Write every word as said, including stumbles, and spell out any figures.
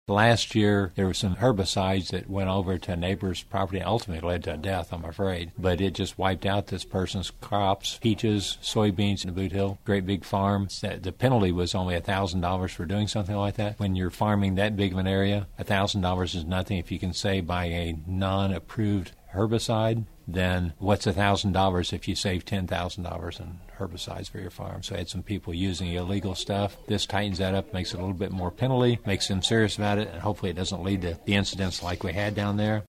Last year, there were some herbicides that went over to a neighbor's property and ultimately led to a death, I'm afraid. But it just wiped out this person's crops, peaches, soybeans in the Boot Hill, great big farm. The penalty was only one thousand dollars for doing something like that. When you're farming that big of an area, one thousand dollars is nothing. If you can save by a non-approved herbicide, then what's one thousand dollars if you save ten thousand dollars in herbicides for your farm? So I had some people using illegal stuff. This tightens that up, makes it a little bit more penalty, makes them serious about it, and hopefully it doesn't lead to the incidents like we had down there.